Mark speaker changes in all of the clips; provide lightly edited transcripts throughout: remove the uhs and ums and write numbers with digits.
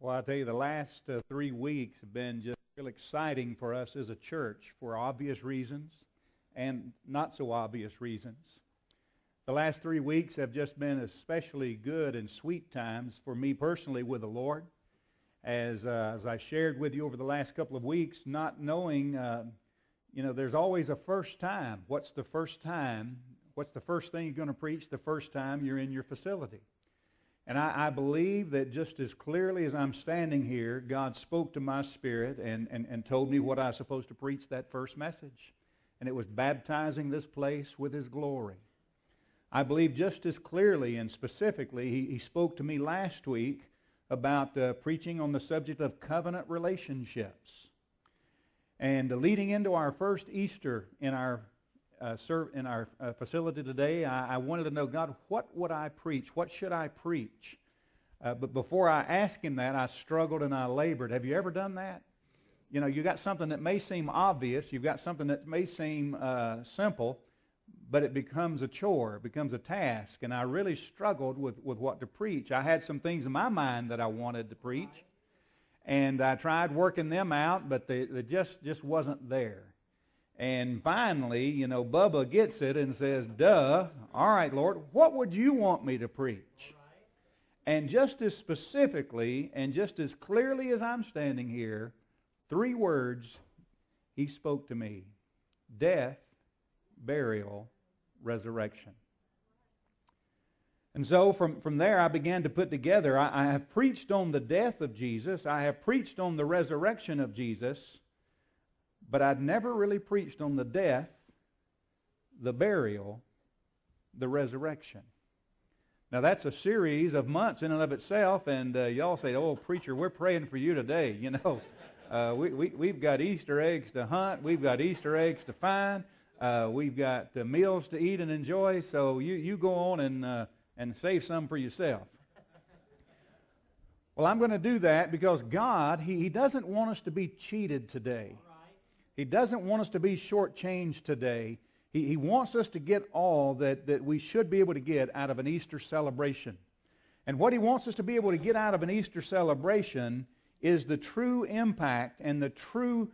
Speaker 1: Well, I tell you, the last 3 weeks have been just real exciting for us as a church for obvious reasons and not so obvious reasons. The last 3 weeks have just been especially good and sweet times for me personally with the Lord. As I shared with you over the last couple of weeks, not knowing, there's always a first time. What's the first time? What's the first thing you're going to preach the first time you're in your facility? And I believe that just as clearly as I'm standing here, God spoke to my spirit and told me what I was supposed to preach that first message. And it was baptizing this place with His glory. I believe just as clearly and specifically, He spoke to me last week about preaching on the subject of covenant relationships. And leading into our first Easter in our facility today, I wanted to know, God, what would I preach? What should I preach? But before I asked Him that, I struggled and I labored. Have you ever done that? You know, you got something that may seem obvious. You've got something that may seem simple, but it becomes a chore. It becomes a task. And I really struggled with what to preach. I had some things in my mind that I wanted to preach. And I tried working them out, but they just wasn't there. And finally, Bubba gets it and says, duh, all right, Lord, what would you want me to preach? And just as specifically and just as clearly as I'm standing here, 3 words He spoke to me: death, burial, resurrection. And so from there I began to put together, I have preached on the death of Jesus, I have preached on the resurrection of Jesus, but I'd never really preached on the death, the burial, the resurrection. Now that's a series of months in and of itself, and y'all say, oh, preacher, we're praying for you today. We've got Easter eggs to hunt, we've got Easter eggs to find, we've got meals to eat and enjoy, so you go on and save some for yourself. Well, I'm going to do that because God, He doesn't want us to be cheated today. He doesn't want us to be shortchanged today. He wants us to get all that we should be able to get out of an Easter celebration. And what He wants us to be able to get out of an Easter celebration is the true impact and the true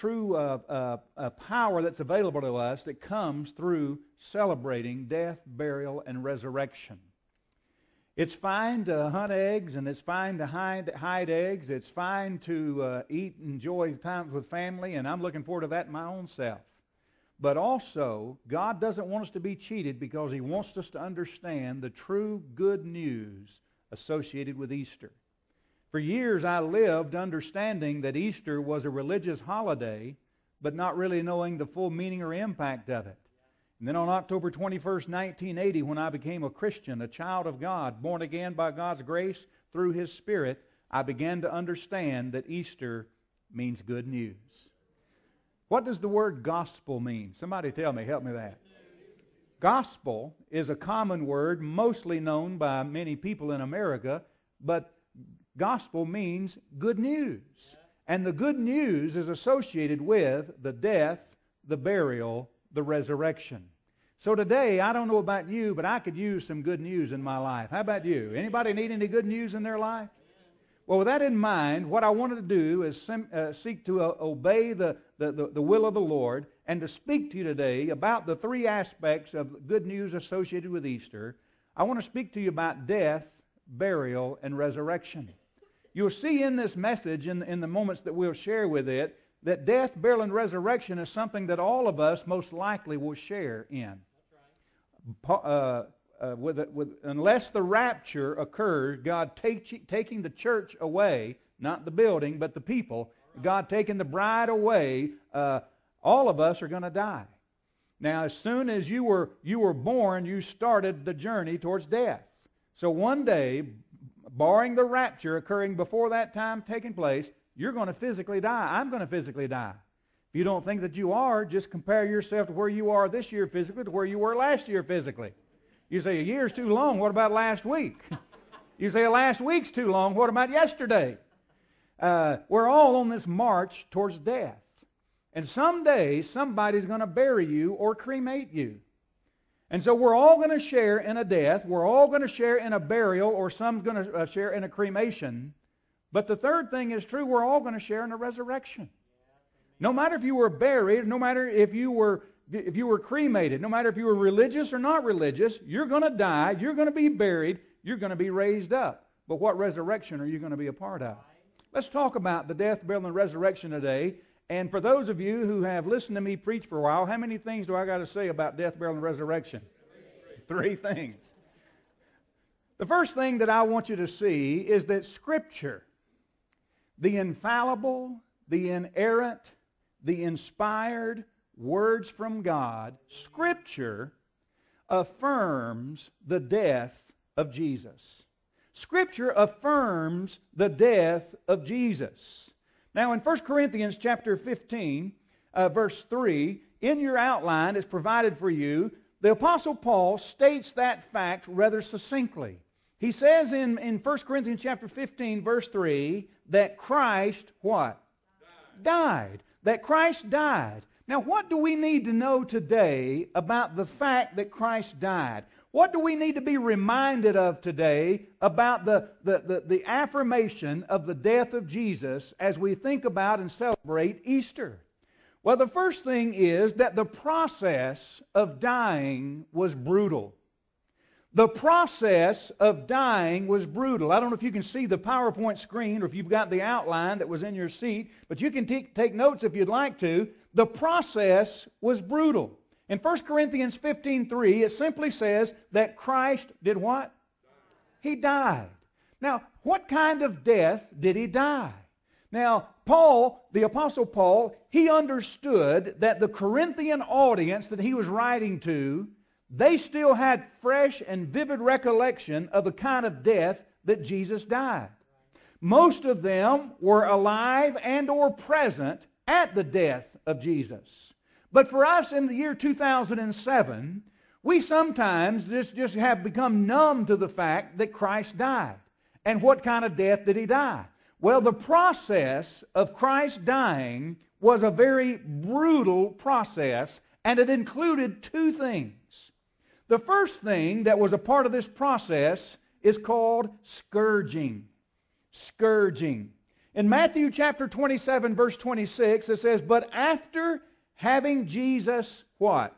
Speaker 1: power that's available to us that comes through celebrating death, burial, and resurrection. It's fine to hunt eggs, and it's fine to hide eggs. It's fine to eat and enjoy times with family, and I'm looking forward to that in my own self. But also, God doesn't want us to be cheated because He wants us to understand the true good news associated with Easter. For years, I lived understanding that Easter was a religious holiday, but not really knowing the full meaning or impact of it. And then on October 21st, 1980, when I became a Christian, a child of God, born again by God's grace through His Spirit, I began to understand that Easter means good news. What does the word gospel mean? Somebody tell me, help me with that. Gospel is a common word mostly known by many people in America, but gospel means good news. And the good news is associated with the death, the burial, the resurrection. So today, I don't know about you, but I could use some good news in my life. How about you? Anybody need any good news in their life? Well, with that in mind, what I wanted to do is seek to obey the will of the Lord and to speak to you today about the 3 aspects of good news associated with Easter. I want to speak to you about death, burial, and resurrection. You'll see in this message, in the moments that we'll share with it, that death, burial, and resurrection is something that all of us most likely will share in. Unless the rapture occurs, God taking the church away, not the building, but the people, God taking the bride away, all of us are going to die. Now, as soon as you were born, you started the journey towards death. So one day, barring the rapture occurring before that time taking place, you're going to physically die. I'm going to physically die. If you don't think that you are, just compare yourself to where you are this year physically to where you were last year physically. You say, a year's too long, what about last week? You say, last week's too long, what about yesterday? We're all on this march towards death. And someday, somebody's going to bury you or cremate you. And so we're all going to share in a death, we're all going to share in a burial, or some's going to share in a cremation. But the third thing is true, we're all going to share in the resurrection. No matter if you were buried, no matter if you were cremated, no matter if you were religious or not religious, you're going to die, you're going to be buried, you're going to be raised up. But what resurrection are you going to be a part of? Let's talk about the death, burial, and resurrection today. And for those of you who have listened to me preach for a while, how many things do I got to say about death, burial, and resurrection? Three things. The first thing that I want you to see is that Scripture, the infallible, the inerrant, the inspired words from God, Scripture affirms the death of Jesus. Scripture affirms the death of Jesus. Now in 1 Corinthians chapter 15, verse 3, in your outline is provided for you, the Apostle Paul states that fact rather succinctly. He says in 1 Corinthians chapter 15, verse 3, that Christ, what? Died. That Christ died. Now what do we need to know today about the fact that Christ died? What do we need to be reminded of today about the affirmation of the death of Jesus as we think about and celebrate Easter? Well, the first thing is that the process of dying was brutal. The process of dying was brutal. I don't know if you can see the PowerPoint screen or if you've got the outline that was in your seat, but you can take notes if you'd like to. The process was brutal. In 1 Corinthians 15:3, it simply says that Christ did what? He died. Now, what kind of death did he die? Now, Paul, the Apostle Paul, he understood that the Corinthian audience that he was writing to, they still had fresh and vivid recollection of the kind of death that Jesus died. Most of them were alive and or present at the death of Jesus. But for us in the year 2007, we sometimes just have become numb to the fact that Christ died. And what kind of death did he die? Well, the process of Christ dying was a very brutal process, and it included two things. The first thing that was a part of this process is called scourging. Scourging. In Matthew chapter 27, verse 26, it says, but after having Jesus, what?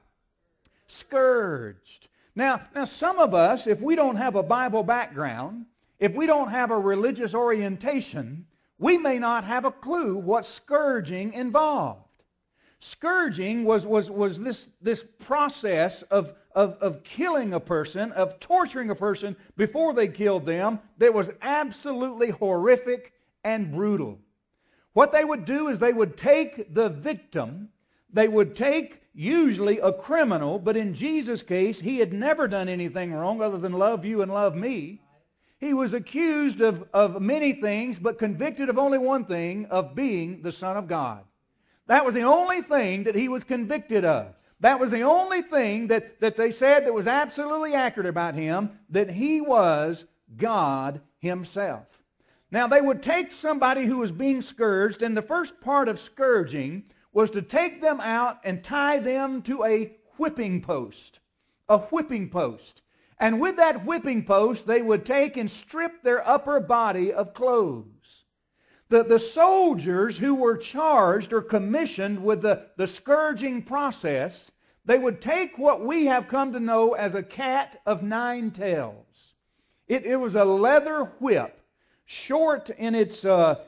Speaker 1: Scourged. Now some of us, if we don't have a Bible background, if we don't have a religious orientation, we may not have a clue what scourging involved. Scourging was this process of killing a person, of torturing a person before they killed them that was absolutely horrific and brutal. What they would do is they would take the victim, they would take usually a criminal, but in Jesus' case, he had never done anything wrong other than love you and love me. He was accused of many things, but convicted of only one thing, of being the Son of God. That was the only thing that he was convicted of. That was the only thing that they said that was absolutely accurate about him, that he was God himself. Now they would take somebody who was being scourged, and the first part of scourging was to take them out and tie them to a whipping post. A whipping post. And with that whipping post, they would take and strip their upper body of clothes. The soldiers who were charged or commissioned with the scourging process, they would take what we have come to know as a cat of nine tails. It was a leather whip, short in its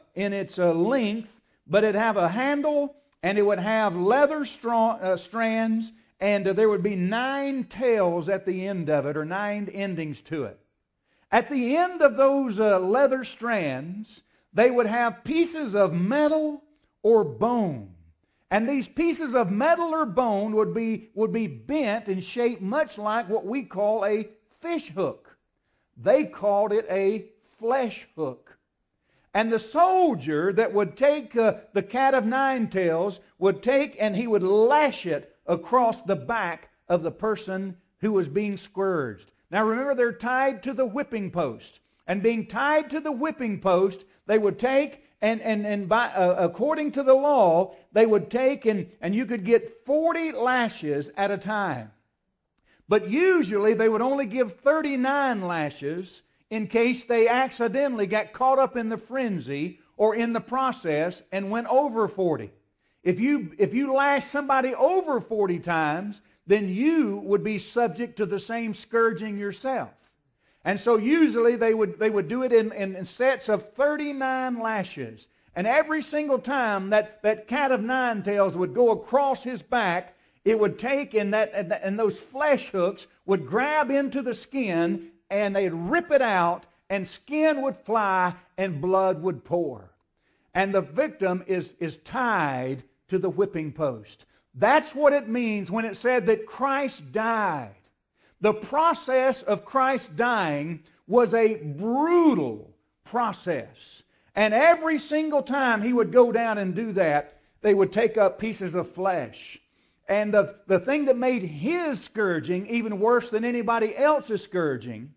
Speaker 1: length, but it'd have a handle, and it would have leather strands, and there would be 9 tails at the end of it, or 9 endings to it. At the end of those leather strands, they would have pieces of metal or bone. And these pieces of metal or bone would be bent and shaped much like what we call a fish hook. They called it a flesh hook. And the soldier that would take the cat of nine tails would take and he would lash it across the back of the person who was being scourged. Now remember, they're tied to the whipping post. And being tied to the whipping post, they would take and by, according to the law, they would take and you could get 40 lashes at a time. But usually they would only give 39 lashes in case they accidentally got caught up in the frenzy or in the process and went over 40. If you lash somebody over 40 times, then you would be subject to the same scourging yourself. And so usually they would do it in sets of 39 lashes. And every single time that cat of nine tails would go across his back, it would take and those flesh hooks would grab into the skin and they'd rip it out and skin would fly and blood would pour. And the victim is tied to the whipping post. That's what it means when it said that Christ died. The process of Christ dying was a brutal process. And every single time he would go down and do that, they would take up pieces of flesh. And the thing that made his scourging even worse than anybody else's scourging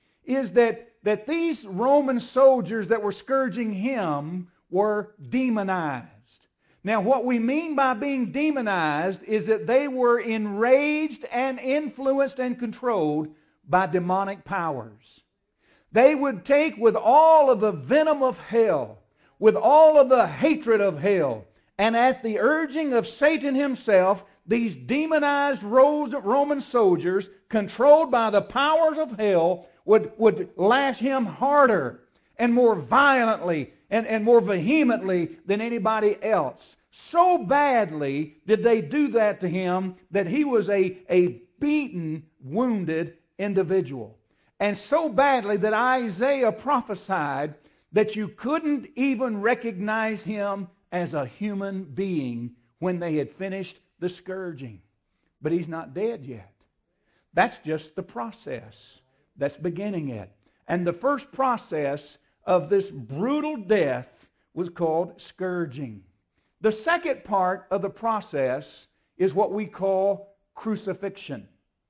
Speaker 1: is that these Roman soldiers that were scourging him were demonized. Now, what we mean by being demonized is that they were enraged and influenced and controlled by demonic powers. They would take with all of the venom of hell, with all of the hatred of hell, and at the urging of Satan himself, these demonized Roman soldiers, controlled by the powers of hell, would lash him harder and more violently and more vehemently than anybody else. So badly did they do that to him that he was a beaten, wounded individual. And so badly that Isaiah prophesied that you couldn't even recognize him as a human being when they had finished the scourging. But he's not dead yet. That's just the process that's beginning it. And the first process of this brutal death was called scourging. The second part of the process is what we call crucifixion.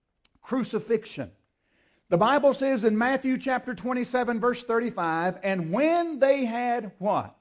Speaker 1: Crucifixion. The Bible says in Matthew chapter 27, verse 35, and when they had what?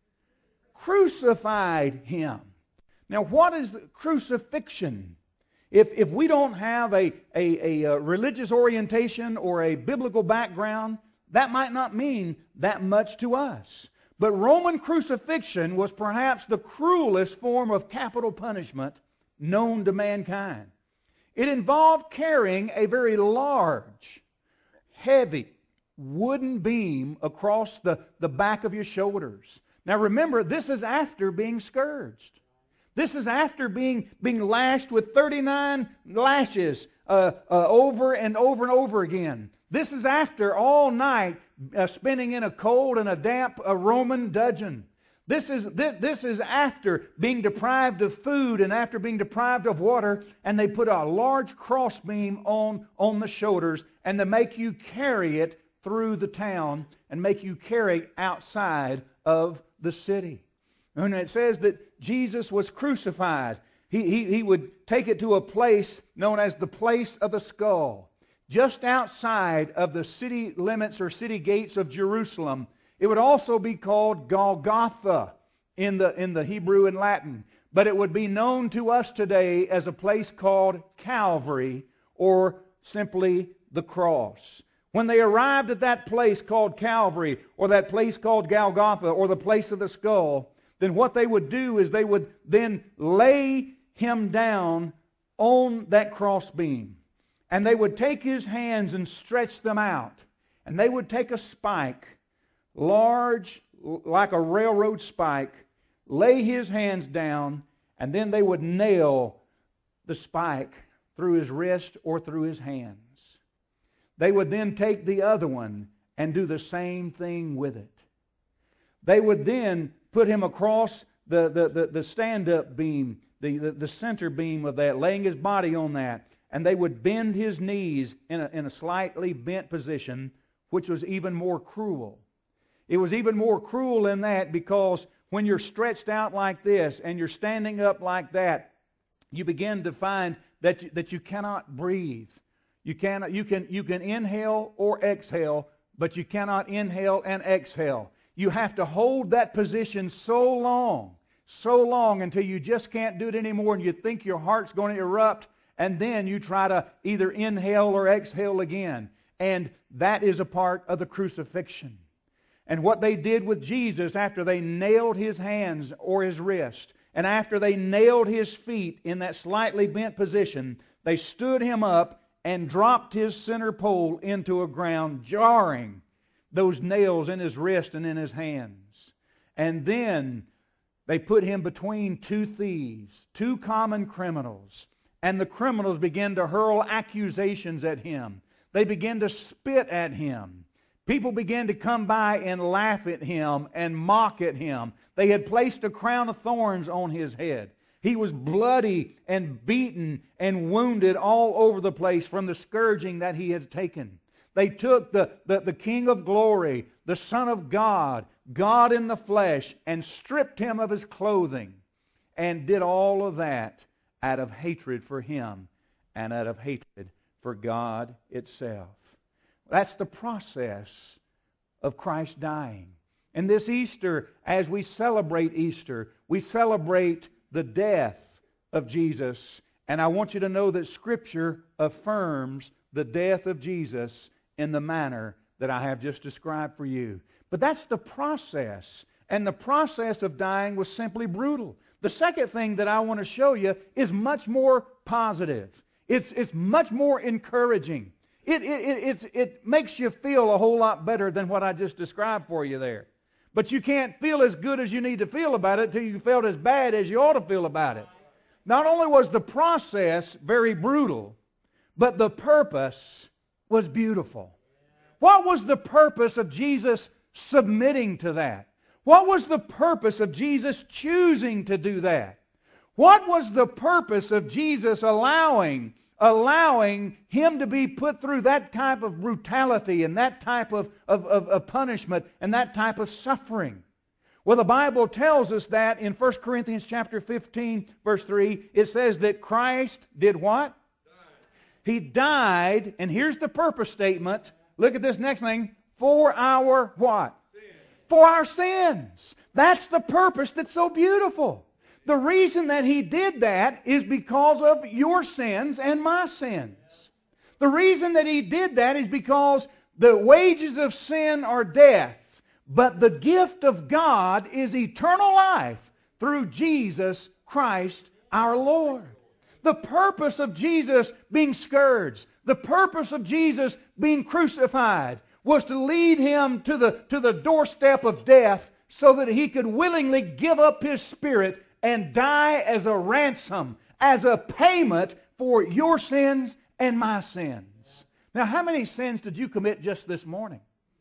Speaker 1: Crucified him. Now, what is crucifixion? If we don't have a religious orientation or a biblical background, that might not mean that much to us. But Roman crucifixion was perhaps the cruelest form of capital punishment known to mankind. It involved carrying a very large, heavy, wooden beam across the back of your shoulders. Now remember, this is after being scourged. This is after being lashed with 39 lashes over and over and over again. This is after all night spending in a cold and a damp Roman dungeon. This is after being deprived of food and after being deprived of water, and they put a large crossbeam on the shoulders and they make you carry it through the town and make you carry outside of the city. And it says that Jesus was crucified. He would take it to a place known as the place of the skull. Just outside of the city limits or city gates of Jerusalem. It would also be called Golgotha in the Hebrew and Latin. But it would be known to us today as a place called Calvary or simply the cross. When they arrived at that place called Calvary or that place called Golgotha or the place of the skull, then what they would do is they would then lay him down on that crossbeam. And they would take his hands and stretch them out. And they would take a spike, large like a railroad spike, lay his hands down, and then they would nail the spike through his wrist or through his hands. They would then take the other one and do the same thing with it. They would then put him across the stand-up beam, the center beam of that, laying his body on that. And they would bend his knees in a slightly bent position, which was even more cruel. It was even more cruel in that because when you're stretched out like this and you're standing up like that, you begin to find that you cannot breathe. You can inhale or exhale, but you cannot inhale and exhale. You have to hold that position so long until you just can't do it anymore and you think your heart's going to erupt. And then you try to either inhale or exhale again. And that is a part of the crucifixion. And what they did with Jesus after they nailed His hands or His wrist, and after they nailed His feet in that slightly bent position, they stood Him up and dropped His center pole into a ground, jarring those nails in His wrist and in His hands. And then they put Him between two thieves, two common criminals. And the criminals began to hurl accusations at Him. They began to spit at Him. People began to come by and laugh at Him and mock at Him. They had placed a crown of thorns on His head. He was bloody and beaten and wounded all over the place from the scourging that He had taken. They took the King of Glory, the Son of God, God in the flesh, and stripped Him of His clothing and did all of that out of hatred for Him and out of hatred for God itself. That's the process of Christ dying. And this Easter, as we celebrate Easter, we celebrate the death of Jesus. And I want you to know that Scripture affirms the death of Jesus in the manner that I have just described for you. But that's the process. And the process of dying was simply brutal. The second thing that I want to show you is much more positive. It's much more encouraging. It makes you feel a whole lot better than what I just described for you there. But you can't feel as good as you need to feel about it till you felt as bad as you ought to feel about it. Not only was the process very brutal, but the purpose was beautiful. What was the purpose of Jesus submitting to that? What was the purpose of Jesus choosing to do that? What was the purpose of Jesus allowing Him to be put through that type of brutality and that type of punishment and that type of suffering? Well, the Bible tells us that in 1 Corinthians chapter 15, verse 3, it says that Christ did what? He died, and here's the purpose statement. Look at this next thing. For our what? For our sins. That's the purpose that's so beautiful. The reason that He did that is because of your sins and my sins. The reason that He did that is because the wages of sin are death, but the gift of God is eternal life through Jesus Christ our Lord. The purpose of Jesus being scourged, the purpose of Jesus being crucified was to lead Him to the doorstep of death so that He could willingly give up His spirit and die as a ransom, as a payment for your sins and my sins. Now, how many sins did you commit just this morning?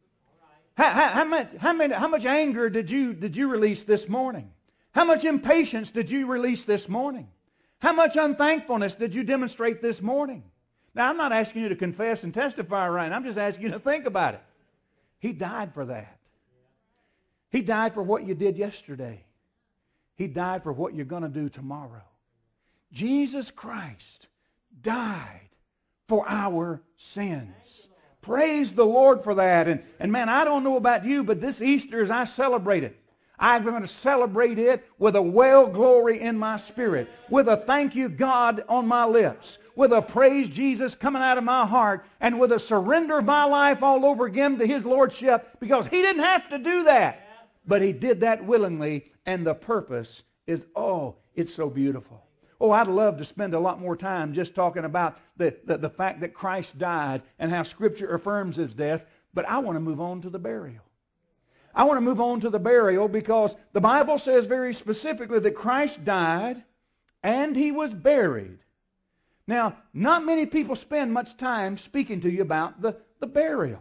Speaker 1: How much anger did you release this morning? How much impatience did you release this morning? How much unthankfulness did you demonstrate this morning? Now, I'm not asking you to confess and testify right now. I'm just asking you to think about it. He died for that. He died for what you did yesterday. He died for what you're going to do tomorrow. Jesus Christ died for our sins. Praise the Lord for that. And man, I don't know about you, but this Easter as I celebrate it, I'm going to celebrate it with a well glory in my spirit, with a thank you God on my lips, with a praise Jesus coming out of my heart, and with a surrender of my life all over again to His Lordship, because He didn't have to do that. But He did that willingly, and the purpose is, it's so beautiful. Oh, I'd love to spend a lot more time just talking about the fact that Christ died and how Scripture affirms His death, but I want to move on to the burial. I want to move on to the burial because the Bible says very specifically that Christ died and He was buried. Now, not many people spend much time speaking to you about the burial.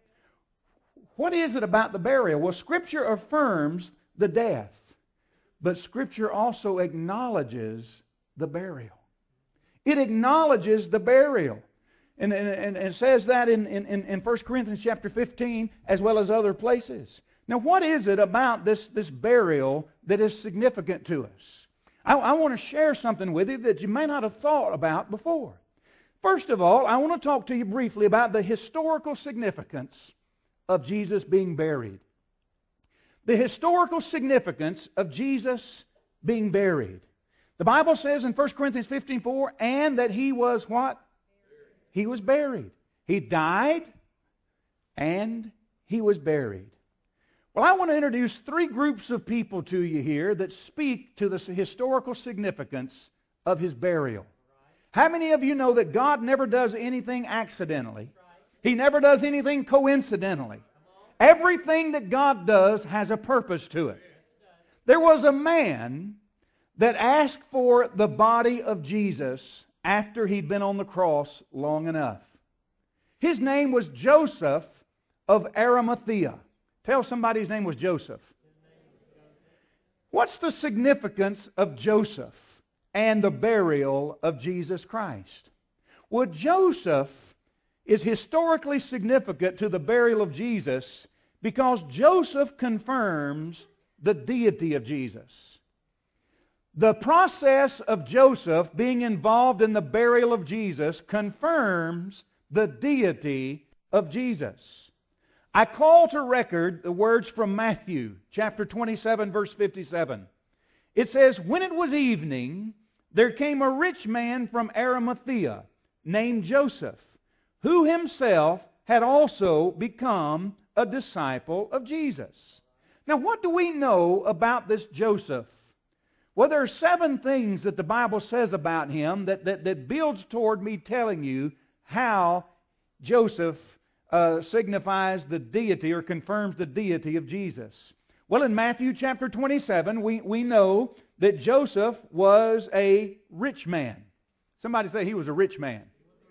Speaker 1: What is it about the burial? Well, Scripture affirms the death, but Scripture also acknowledges the burial. It acknowledges the burial. And it says that in 1 Corinthians chapter 15 as well as other places. Now, what is it about this burial that is significant to us? I want to share something with you that you may not have thought about before. First of all, I want to talk to you briefly about the historical significance of Jesus being buried. The historical significance of Jesus being buried. The Bible says in 1 Corinthians 15:4, and that He was what? He was buried. He died and he was buried. Well, I want to introduce three groups of people to you here that speak to the historical significance of his burial. How many of you know that God never does anything accidentally? He never does anything coincidentally. Everything that God does has a purpose to it. There was a man that asked for the body of Jesus after he'd been on the cross long enough. His name was Joseph of Arimathea. Tell somebody his name was Joseph. What's the significance of Joseph and the burial of Jesus Christ? Well, Joseph is historically significant to the burial of Jesus because Joseph confirms the deity of Jesus. The process of Joseph being involved in the burial of Jesus confirms the deity of Jesus. I call to record the words from Matthew chapter 27, verse 57. It says, "When it was evening, there came a rich man from Arimathea named Joseph, who himself had also become a disciple of Jesus." Now, what do we know about this Joseph? Well, there are 7 things that the Bible says about him that builds toward me telling you how Joseph signifies the deity or confirms the deity of Jesus. Well, in Matthew chapter 27, we know that Joseph was a rich man. Somebody say he was a rich man.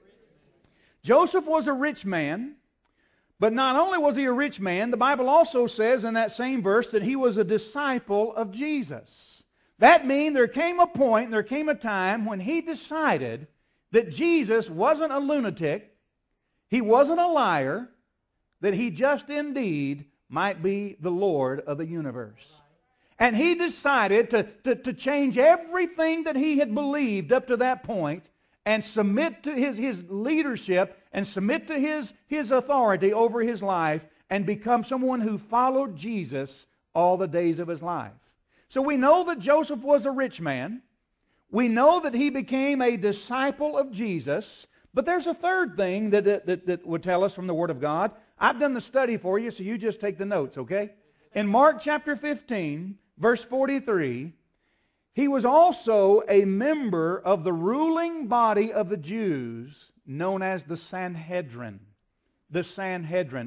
Speaker 1: Joseph was a rich man, but not only was he a rich man, the Bible also says in that same verse that he was a disciple of Jesus. That means there came a point, there came a time when he decided that Jesus wasn't a lunatic, he wasn't a liar, that he just indeed might be the Lord of the universe. And he decided to change everything that he had believed up to that point and submit to his leadership and submit to his authority over his life and become someone who followed Jesus all the days of his life. So we know that Joseph was a rich man. We know that he became a disciple of Jesus. But there's a third thing that would tell us from the Word of God. I've done the study for you, so you just take the notes, okay? In Mark chapter 15, verse 43, he was also a member of the ruling body of the Jews known as the Sanhedrin. The Sanhedrin,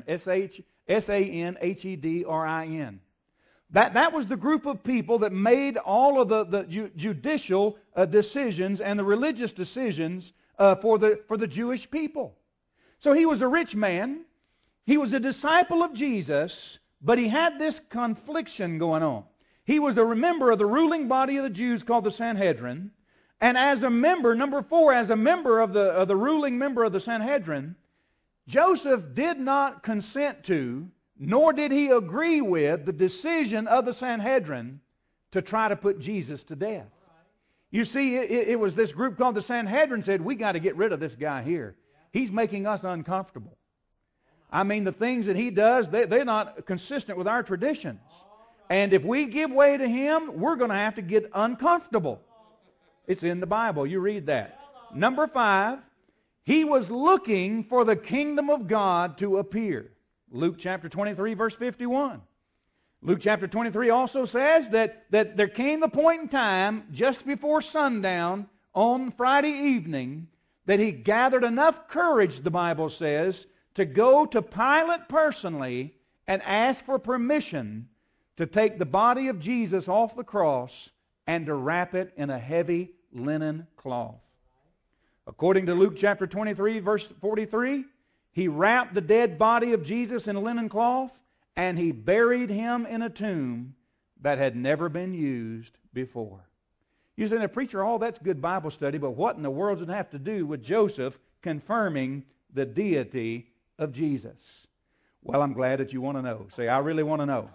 Speaker 1: S-A-N-H-E-D-R-I-N. That was the group of people that made all of the judicial decisions and the religious decisions for the Jewish people. So he was a rich man. He was a disciple of Jesus, but he had this confliction going on. He was a member of the ruling body of the Jews called the Sanhedrin. And as a member, number 4, as a member of the ruling member of the Sanhedrin, Joseph did not consent to, nor did he agree with the decision of the Sanhedrin to try to put Jesus to death. You see, it was this group called the Sanhedrin said, we got to get rid of this guy here. He's making us uncomfortable. I mean, the things that he does, they're not consistent with our traditions. And if we give way to him, we're going to have to get uncomfortable. It's in the Bible. You read that. Number 5, he was looking for the kingdom of God to appear. Luke chapter 23, verse 51. Luke chapter 23 also says that there came the point in time just before sundown on Friday evening that he gathered enough courage, the Bible says, to go to Pilate personally and ask for permission to take the body of Jesus off the cross and to wrap it in a heavy linen cloth. According to Luke chapter 23, verse 43, he wrapped the dead body of Jesus in a linen cloth and he buried him in a tomb that had never been used before. You say, preacher, all that's good Bible study, but what in the world does it have to do with Joseph confirming the deity of Jesus? Well, I'm glad that you want to know. Say, I really want to know.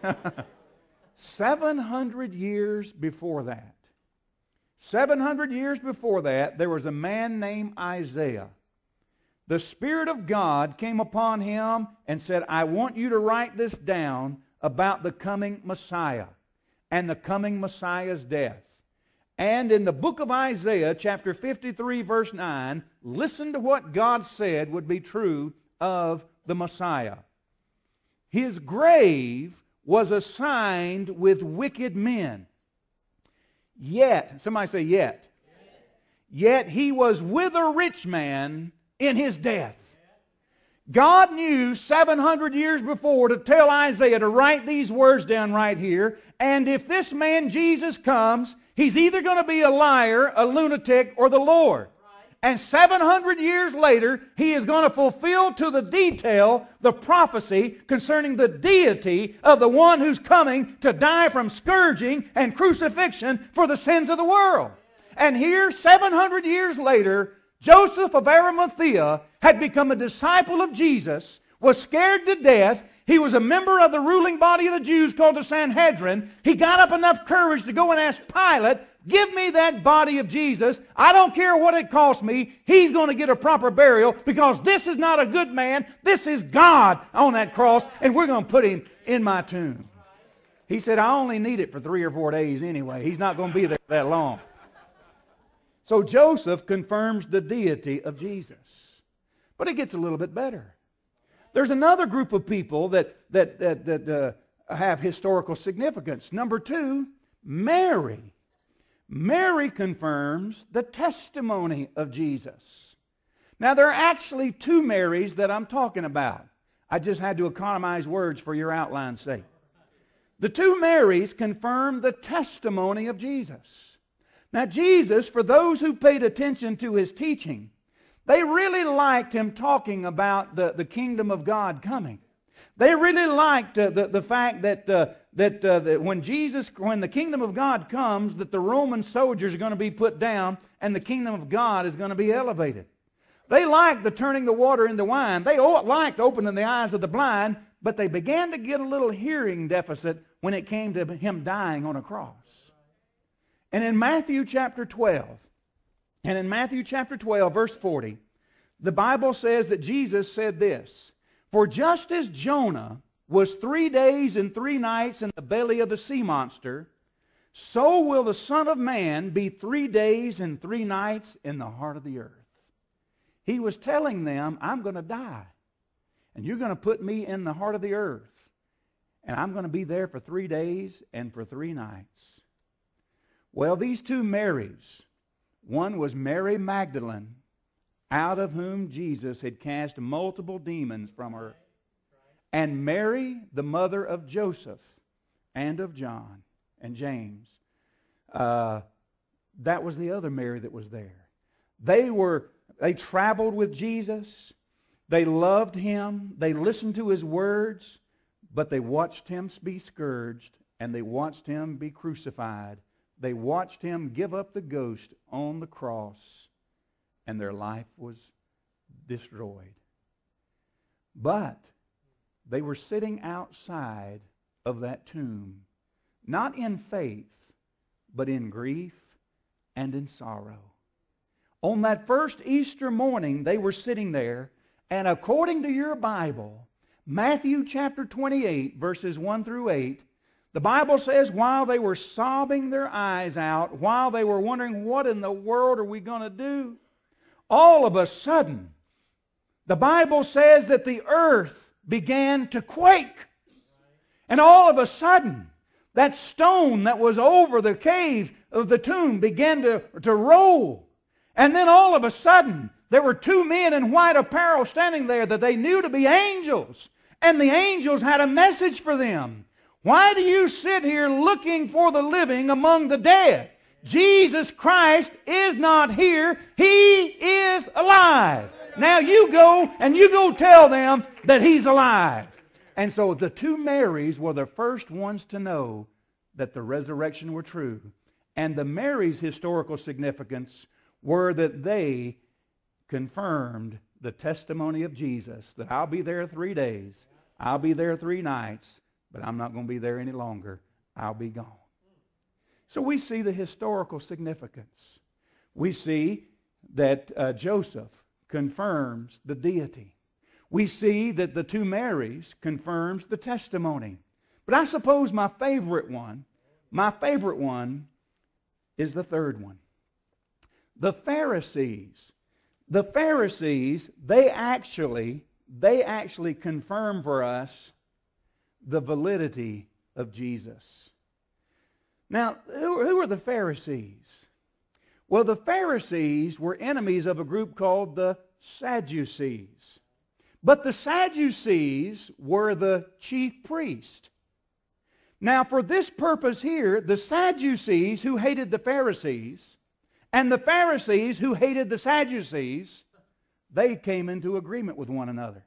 Speaker 1: 700 years before that, 700 years before that, there was a man named Isaiah. The Spirit of God came upon him and said, I want you to write this down about the coming Messiah and the coming Messiah's death. And in the book of Isaiah, chapter 53, verse 9, listen to what God said would be true of the Messiah. His grave was assigned with wicked men. Yet, somebody say yet. Yet he was with a rich man in his death. God knew 700 years before to tell Isaiah to write these words down right here. And if this man Jesus comes, he's either going to be a liar, a lunatic, or the Lord. And 700 years later, he is going to fulfill to the detail the prophecy concerning the deity of the one who's coming to die from scourging and crucifixion for the sins of the world. And here, 700 years later, Joseph of Arimathea had become a disciple of Jesus, was scared to death. He was a member of the ruling body of the Jews called the Sanhedrin. He got up enough courage to go and ask Pilate, give me that body of Jesus. I don't care what it costs me. He's going to get a proper burial because this is not a good man. This is God on that cross, and we're going to put him in my tomb. He said, I only need it for 3 or 4 days anyway. He's not going to be there that long. So Joseph confirms the deity of Jesus. But it gets a little bit better. There's another group of people that have historical significance. Number 2, Mary. Mary confirms the testimony of Jesus. Now, there are actually 2 Marys that I'm talking about. I just had to economize words for your outline's sake. The 2 Marys confirm the testimony of Jesus. Now, Jesus, for those who paid attention to his teaching, they really liked him talking about the kingdom of God coming. They really liked the fact that when the kingdom of God comes, that the Roman soldiers are going to be put down and the kingdom of God is going to be elevated. They liked the turning the water into wine. They liked opening the eyes of the blind, but they began to get a little hearing deficit when it came to him dying on a cross. And in Matthew chapter 12, verse 40, the Bible says that Jesus said this, for just as Jonah was 3 days and 3 nights in the belly of the sea monster, so will the Son of Man be 3 days and 3 nights in the heart of the earth. He was telling them, I'm going to die, and you're going to put me in the heart of the earth, and I'm going to be there for 3 days and for 3 nights. Well, these 2 Marys, one was Mary Magdalene, out of whom Jesus had cast multiple demons from her, and Mary, the mother of Joseph and of John and James. That was the other Mary that was there. They traveled with Jesus. They loved him. They listened to his words, but they watched him be scourged, and they watched him be crucified. They watched him give up the ghost on the cross, and their life was destroyed. But they were sitting outside of that tomb, not in faith, but in grief and in sorrow. On that first Easter morning, they were sitting there, and according to your Bible, Matthew chapter 28, verses 1 through 8, the Bible says while they were sobbing their eyes out, while they were wondering what in the world are we going to do, all of a sudden, the Bible says that the earth began to quake. And all of a sudden, that stone that was over the cave of the tomb began to roll. And then all of a sudden, there were 2 men in white apparel standing there that they knew to be angels. And the angels had a message for them. Why do you sit here looking for the living among the dead? Jesus Christ is not here. He is alive. Now you go tell them that he's alive. And so the 2 Marys were the first ones to know that the resurrection were true. And the Marys' historical significance were that they confirmed the testimony of Jesus, that I'll be there 3 days, I'll be there 3 nights, but I'm not going to be there any longer. I'll be gone. So we see the historical significance. We see that Joseph confirms the deity. We see that the 2 Marys confirms the testimony. But I suppose my favorite one is the third one. The Pharisees. The Pharisees, they actually they actually confirm for us the validity of Jesus. Now, who are the Pharisees? Well, the Pharisees were enemies of a group called the Sadducees. But the Sadducees were the chief priest. Now, for this purpose here, the Sadducees who hated the Pharisees and the Pharisees who hated the Sadducees, they came into agreement with one another.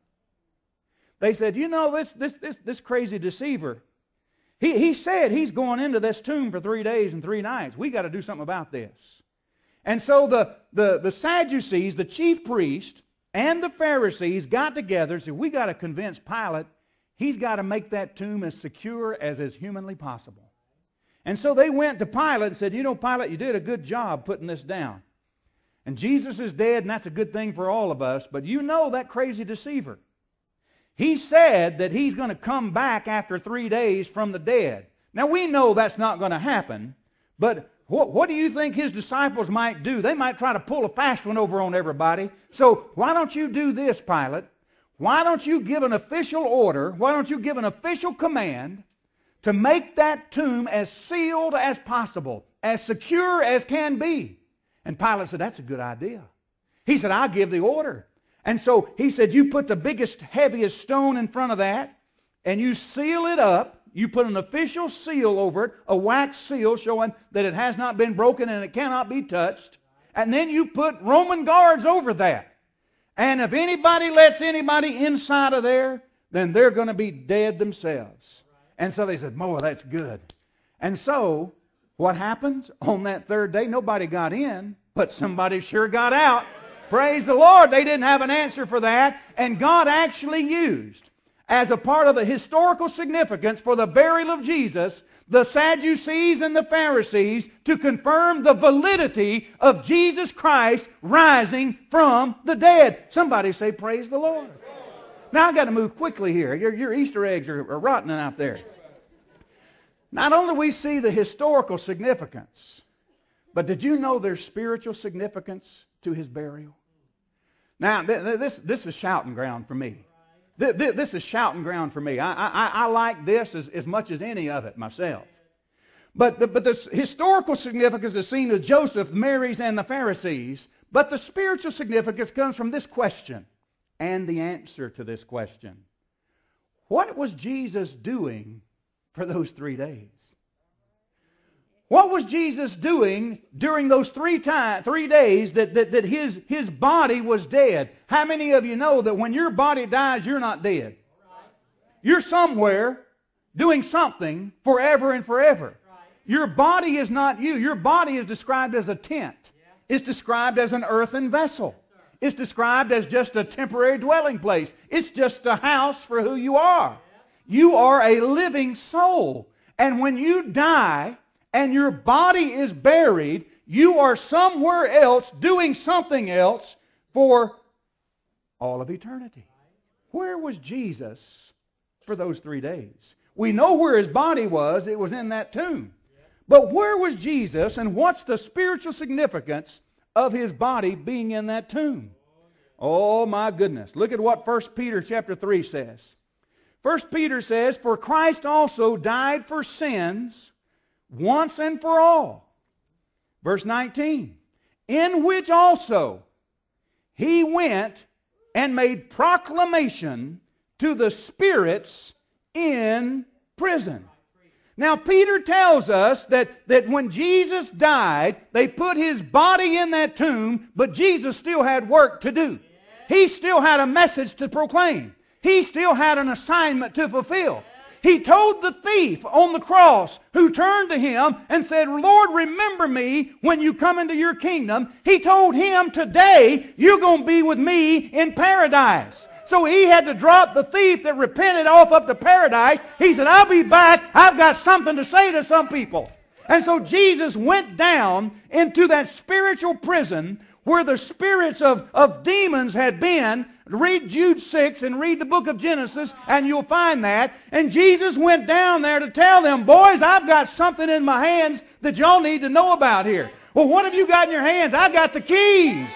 Speaker 1: They said, you know, this crazy deceiver, he said he's going into this tomb for 3 days and 3 nights. We got to do something about this. And so the Sadducees, the chief priest, and the Pharisees got together and said, we got to convince Pilate he's got to make that tomb as secure as is humanly possible. And so they went to Pilate and said, you know, Pilate, you did a good job putting this down. And Jesus is dead, and that's a good thing for all of us. But you know that crazy deceiver. He said that he's going to come back after 3 days from the dead. Now, we know that's not going to happen, but what do you think his disciples might do? They might try to pull a fast one over on everybody. So why don't you do this, Pilate? Why don't you give an official order? Why don't you give an official command to make that tomb as sealed as possible, as secure as can be? And Pilate said, that's a good idea. He said, I'll give the order. And so he said, you put the biggest, heaviest stone in front of that, and you seal it up. You put an official seal over it, a wax seal showing that it has not been broken and it cannot be touched. And then you put Roman guards over that. And if anybody lets anybody inside of there, then they're going to be dead themselves. And so they said, boy, that's good. And so what happens? On that 3rd day, nobody got in, but somebody sure got out. Praise the Lord. They didn't have an answer for that. And God actually used, as a part of the historical significance for the burial of Jesus, the Sadducees and the Pharisees to confirm the validity of Jesus Christ rising from the dead. Somebody say, praise the Lord. Now, I've got to move quickly here. Your Easter eggs are rotting out there. Not only do we see the historical significance, but did you know there's spiritual significance to his burial? Now, this is shouting ground for me. This is shouting ground for me. I like this as much as any of it myself. But the historical significance is seen with Joseph, Mary's, and the Pharisees. But the spiritual significance comes from this question and the answer to this question. What was Jesus doing for those 3 days? What was Jesus doing during those 3 days that his body was dead? How many of you know that when your body dies, you're not dead? You're somewhere doing something forever and forever. Your body is not you. Your body is described as a tent. It's described as an earthen vessel. It's described as just a temporary dwelling place. It's just a house for who you are. You are a living soul. And when you die and your body is buried, you are somewhere else doing something else for all of eternity. Where was Jesus for those 3 days? We know where his body was. It was in that tomb. But where was Jesus, and what's the spiritual significance of his body being in that tomb? Oh my goodness. Look at what 1 Peter chapter 3 says. 1 Peter says, for Christ also died for sins once and for all. Verse 19. In which also he went and made proclamation to the spirits in prison. Now, Peter tells us that when Jesus died, they put his body in that tomb, but Jesus still had work to do. He still had a message to proclaim. He still had an assignment to fulfill. He told the thief on the cross who turned to him and said, Lord, remember me when you come into your kingdom. He told him, today you're going to be with me in paradise. So he had to drop the thief that repented off up to paradise. He said, I'll be back. I've got something to say to some people. And so Jesus went down into that spiritual prison where the spirits of demons had been. Read Jude 6 and read the book of Genesis and you'll find that. And Jesus went down there to tell them, boys, I've got something in my hands that y'all need to know about here. Well, what have you got in your hands? I've got the keys.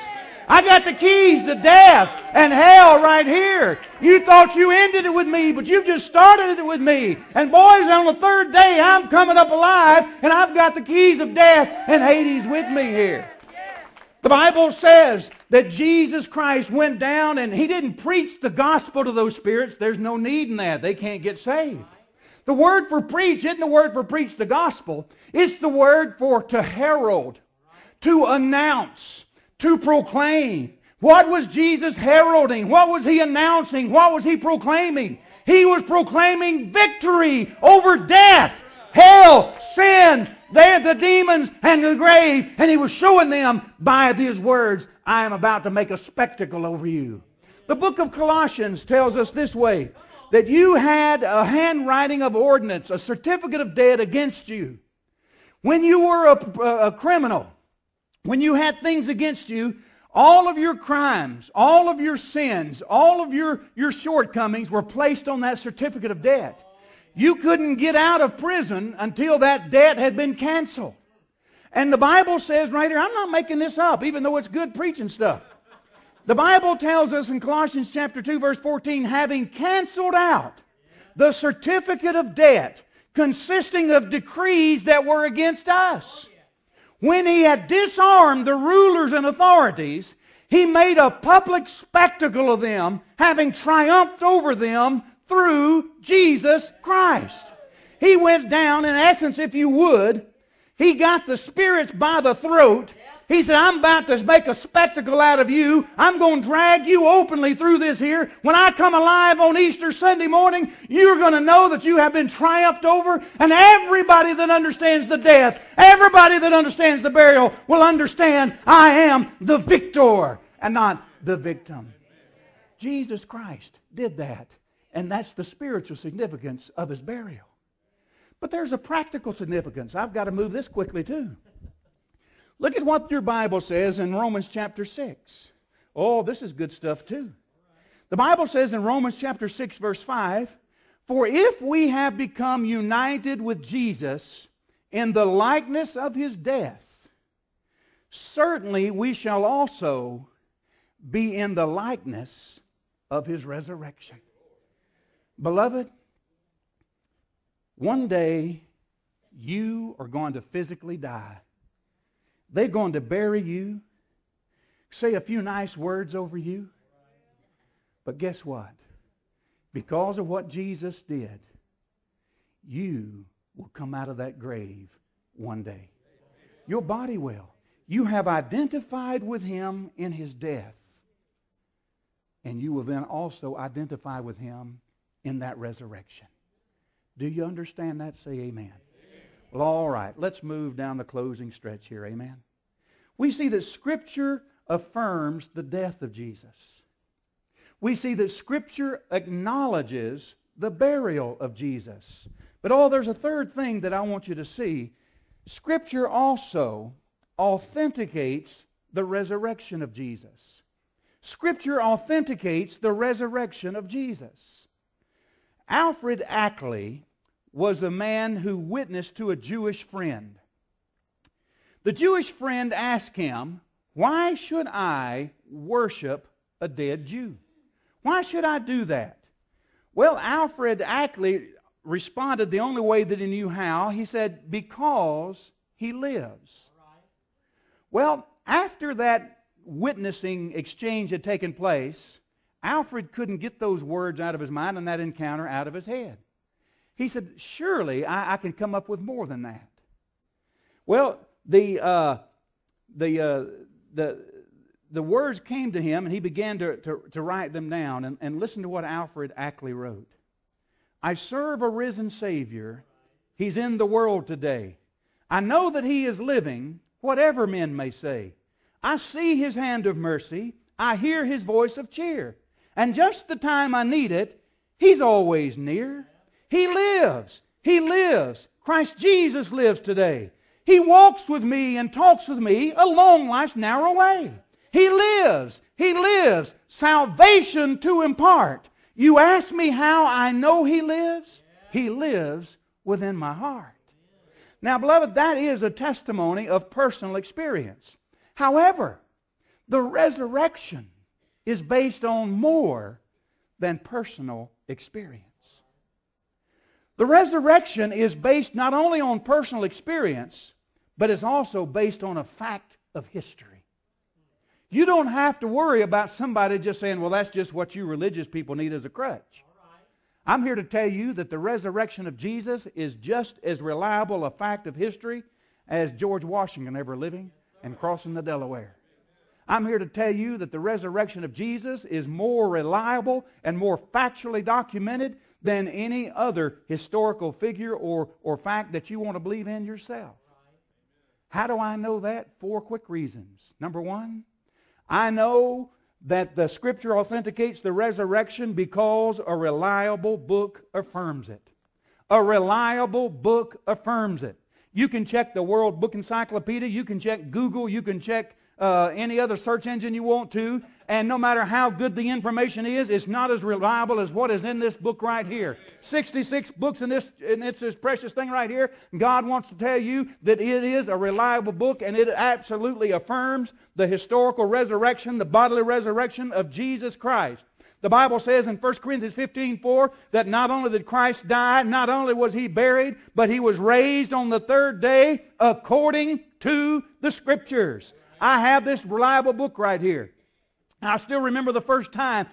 Speaker 1: I got the keys to death and hell right here. You thought you ended it with me, but you've just started it with me. And boys, on the third day, I'm coming up alive, and I've got the keys of death and Hades with me here. The Bible says that Jesus Christ went down and He didn't preach the gospel to those spirits. There's no need in that. They can't get saved. The word for preach isn't the word for preach the gospel. It's the word for to herald, to announce, to proclaim. What was Jesus heralding? What was He announcing? What was He proclaiming? He was proclaiming victory over death, hell, sin, the demons, and the grave. And He was showing them by His words, I am about to make a spectacle over you. The book of Colossians tells us this way, that you had a handwriting of ordinance, a certificate of debt against you. When you were a criminal, when you had things against you, all of your crimes, all of your sins, all of your shortcomings were placed on that certificate of debt. You couldn't get out of prison until that debt had been canceled. And the Bible says right here, I'm not making this up, even though it's good preaching stuff. The Bible tells us in Colossians chapter 2, verse 14, having canceled out the certificate of debt consisting of decrees that were against us. When He had disarmed the rulers and authorities, He made a public spectacle of them, having triumphed over them through Jesus Christ. He went down, in essence, if you would, He got the spirits by the throat. He said, I'm about to make a spectacle out of you. I'm going to drag you openly through this here. When I come alive on Easter Sunday morning, you're going to know that you have been triumphed over. And everybody that understands the death, everybody that understands the burial will understand I am the victor and not the victim. Jesus Christ did that. And that's the spiritual significance of His burial. But there's a practical significance. I've got to move this quickly too. Look at what your Bible says in Romans chapter 6. Oh, this is good stuff too. The Bible says in Romans chapter 6, verse 5, for if we have become united with Jesus in the likeness of His death, certainly we shall also be in the likeness of His resurrection. Beloved, one day you are going to physically die. They're going to bury you, say a few nice words over you. But guess what? Because of what Jesus did, you will come out of that grave one day. Your body will. You have identified with Him in His death. And you will then also identify with Him in that resurrection. Do you understand that? Say amen. Well, all right, let's move down the closing stretch here, amen? We see that Scripture affirms the death of Jesus. We see that Scripture acknowledges the burial of Jesus. But there's a third thing that I want you to see. Scripture also authenticates the resurrection of Jesus. Scripture authenticates the resurrection of Jesus. Alfred Ackley was a man who witnessed to a Jewish friend. The Jewish friend asked him, why should I worship a dead Jew? Why should I do that? Well, Alfred Ackley responded the only way that he knew how. He said, because he lives. Well, after that witnessing exchange had taken place, Alfred couldn't get those words out of his mind and that encounter out of his head. He said, surely I can come up with more than that. Well, the words came to him and he began to write them down. And listen to what Alfred Ackley wrote. I serve a risen Savior. He's in the world today. I know that He is living, whatever men may say. I see His hand of mercy. I hear His voice of cheer. And just the time I need it, He's always near. He lives. He lives. Christ Jesus lives today. He walks with me and talks with me along life's narrow way. He lives. He lives. Salvation to impart. You ask me how I know He lives? He lives within my heart. Now, beloved, that is a testimony of personal experience. However, The resurrection is based on more than personal experience. The resurrection is based not only on personal experience, but it's also based on a fact of history. You don't have to worry about somebody just saying, well, that's just what you religious people need as a crutch. I'm here to tell you that the resurrection of Jesus is just as reliable a fact of history as George Washington ever living and crossing the Delaware. I'm here to tell you that the resurrection of Jesus is more reliable and more factually documented than any other historical figure or fact that you want to believe in yourself. How do I know that? 4 quick reasons. Number 1, I know that the Scripture authenticates the resurrection because a reliable book affirms it. A reliable book affirms it. You can check the World Book Encyclopedia, you can check Google, you can check any other search engine you want to, and no matter how good the information is, it's not as reliable as what is in this book right here. 66 books in this, and it's this precious thing right here. God wants to tell you that it is a reliable book, and it absolutely affirms the historical resurrection, the bodily resurrection of Jesus Christ. The Bible says in 1 Corinthians 15:4 that not only did Christ die, not only was He buried, but He was raised on the 3rd day according to the Scriptures. I have this reliable book right here. I still remember the first time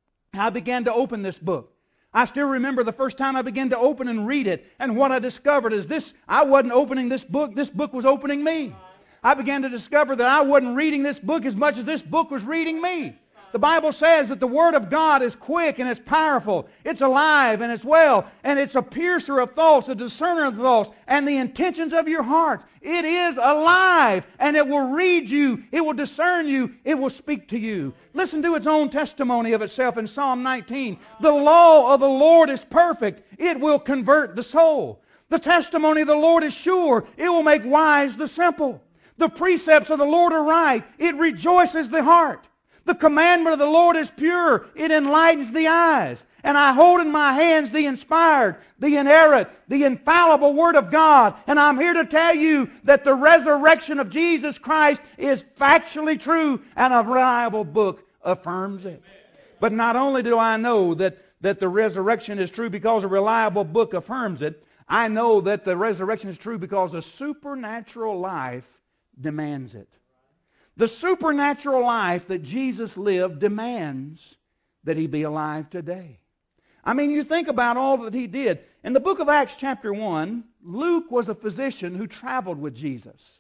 Speaker 1: I began to open this book. I still remember the first time I began to open and read it. And what I discovered is this: I wasn't opening this book was opening me. I began to discover that I wasn't reading this book as much as this book was reading me. The Bible says that the Word of God is quick and it's powerful. It's alive and it's well. And it's a piercer of thoughts, a discerner of thoughts, and the intentions of your heart. It is alive and it will read you. It will discern you. It will speak to you. Listen to its own testimony of itself in Psalm 19. The law of the Lord is perfect. It will convert the soul. The testimony of the Lord is sure. It will make wise the simple. The precepts of the Lord are right. It rejoices the heart. The commandment of the Lord is pure. It enlightens the eyes. And I hold in my hands the inspired, the inerrant, the infallible Word of God. And I'm here to tell you that the resurrection of Jesus Christ is factually true, and a reliable book affirms it. But not only do I know that the resurrection is true because a reliable book affirms it, I know that the resurrection is true because a supernatural life demands it. The supernatural life that Jesus lived demands that He be alive today. I mean, you think about all that He did. In the book of Acts chapter 1, Luke was a physician who traveled with Jesus.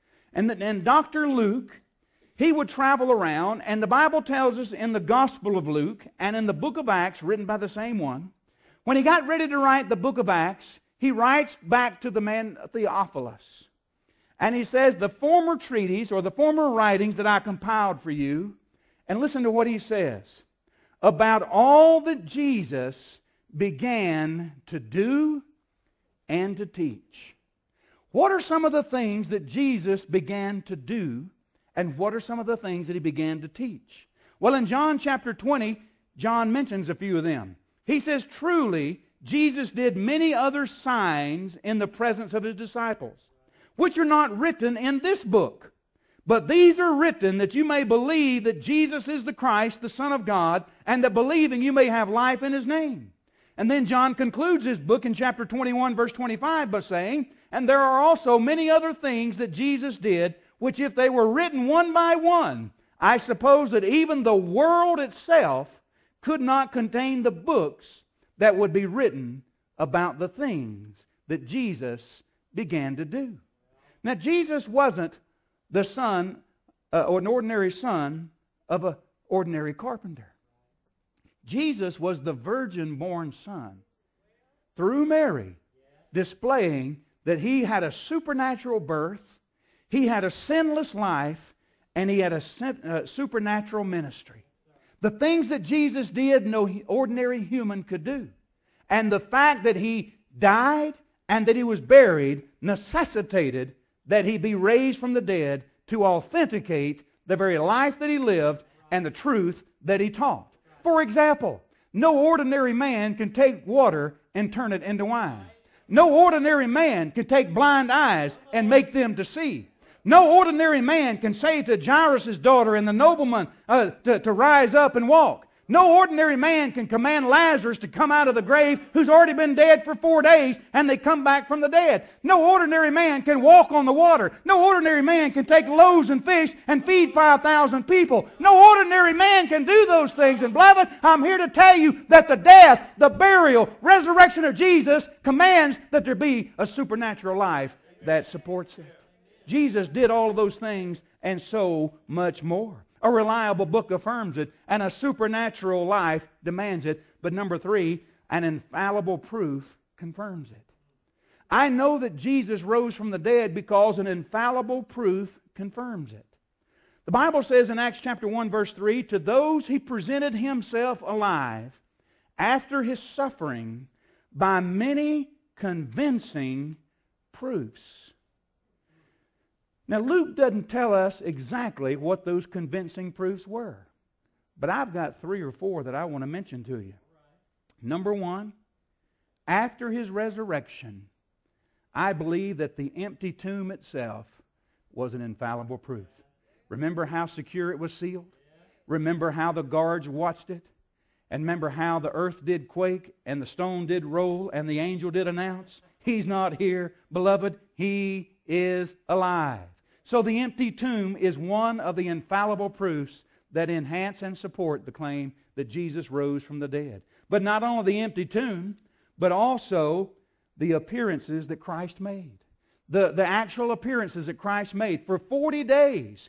Speaker 1: And Dr. Luke, he would travel around, and the Bible tells us in the Gospel of Luke and in the book of Acts, written by the same one, when he got ready to write the book of Acts, he writes back to the man Theophilus. And he says, the former treatise or the former writings that I compiled for you, and listen to what he says, about all that Jesus began to do and to teach. What are some of the things that Jesus began to do, and what are some of the things that He began to teach? Well, in John chapter 20, John mentions a few of them. He says, truly, Jesus did many other signs in the presence of His disciples, which are not written in this book. But these are written that you may believe that Jesus is the Christ, the Son of God, and that believing you may have life in His name. And then John concludes his book in chapter 21, verse 25 by saying, and there are also many other things that Jesus did, which if they were written one by one, I suppose that even the world itself could not contain the books that would be written about the things that Jesus began to do. Now, Jesus wasn't the son, or an ordinary son of an ordinary carpenter. Jesus was the virgin-born Son through Mary, displaying that He had a supernatural birth, He had a sinless life, and He had a supernatural ministry. The things that Jesus did, no ordinary human could do. And the fact that He died and that He was buried necessitated that He be raised from the dead to authenticate the very life that He lived and the truth that He taught. For example, no ordinary man can take water and turn it into wine. No ordinary man can take blind eyes and make them to see. No ordinary man can say to Jairus' daughter and the nobleman to rise up and walk. No ordinary man can command Lazarus to come out of the grave who's already been dead for 4 days and they come back from the dead. No ordinary man can walk on the water. No ordinary man can take loaves and fish and feed 5,000 people. No ordinary man can do those things. And beloved, I'm here to tell you that the death, the burial, resurrection of Jesus commands that there be a supernatural life that supports it. Jesus did all of those things and so much more. A reliable book affirms it, and a supernatural life demands it. But number 3, an infallible proof confirms it. I know that Jesus rose from the dead because an infallible proof confirms it. The Bible says in Acts chapter 1, verse 3, to those he presented himself alive after his suffering by many convincing proofs. Now, Luke doesn't tell us exactly what those convincing proofs were. But I've got 3 or 4 that I want to mention to you. Number 1, after his resurrection, I believe that the empty tomb itself was an infallible proof. Remember how secure it was sealed? Remember how the guards watched it? And remember how the earth did quake and the stone did roll and the angel did announce, he's not here, beloved, he is alive. So the empty tomb is one of the infallible proofs that enhance and support the claim that Jesus rose from the dead. But not only the empty tomb, but also the appearances that Christ made. The actual appearances that Christ made. For 40 days,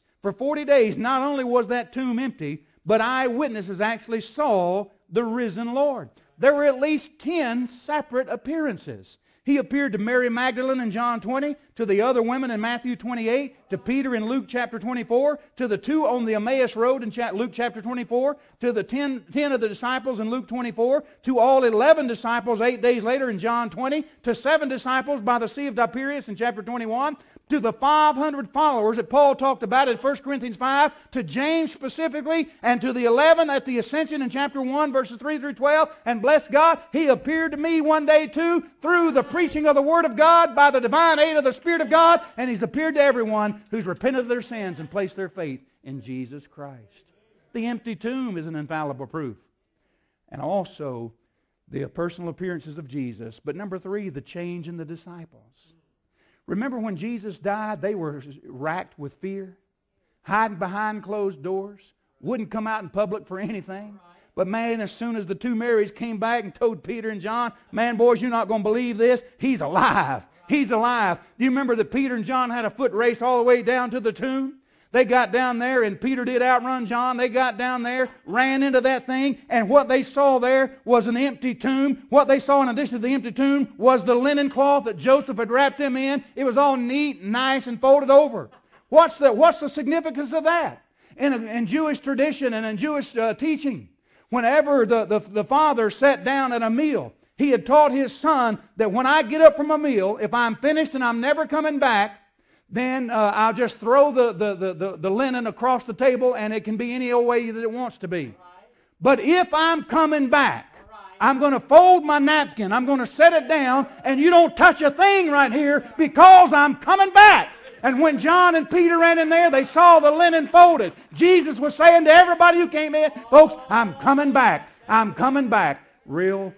Speaker 1: not only was that tomb empty, but eyewitnesses actually saw the risen Lord. There were at least 10 separate appearances. He appeared to Mary Magdalene in John 20, to the other women in Matthew 28, to Peter in Luke chapter 24, to the 2 on the Emmaus Road in Luke chapter 24, to the 10 of the disciples in Luke 24, to all 11 disciples 8 days later in John 20, to 7 disciples by the Sea of Tiberias in chapter 21, to the 500 followers that Paul talked about in 1 Corinthians 5, to James specifically, and to the 11 at the ascension in chapter 1, verses 3 through 12. And bless God, he appeared to me one day too through the preaching of the Word of God by the divine aid of the Spirit of God, and he's appeared to everyone who's repented of their sins and placed their faith in Jesus Christ. The empty tomb is an infallible proof. And also the personal appearances of Jesus. But number 3, the change in the disciples. Remember when Jesus died, they were racked with fear, hiding behind closed doors, wouldn't come out in public for anything. But man, as soon as the 2 Marys came back and told Peter and John, man, boys, you're not going to believe this. He's alive. He's alive. Do you remember that Peter and John had a foot race all the way down to the tomb? They got down there, and Peter did outrun John. They got down there, ran into that thing, and what they saw there was an empty tomb. What they saw in addition to the empty tomb was the linen cloth that Joseph had wrapped him in. It was all neat and nice and folded over. What's the significance of that? In Jewish tradition and in Jewish teaching, whenever the father sat down at a meal, he had taught his son that when I get up from a meal, if I'm finished and I'm never coming back, then I'll just throw the linen across the table, and it can be any old way that it wants to be. But if I'm coming back, I'm going to fold my napkin, I'm going to set it down, and you don't touch a thing right here because I'm coming back. And when John and Peter ran in there, they saw the linen folded. Jesus was saying to everybody who came in, folks, I'm coming back. I'm coming back real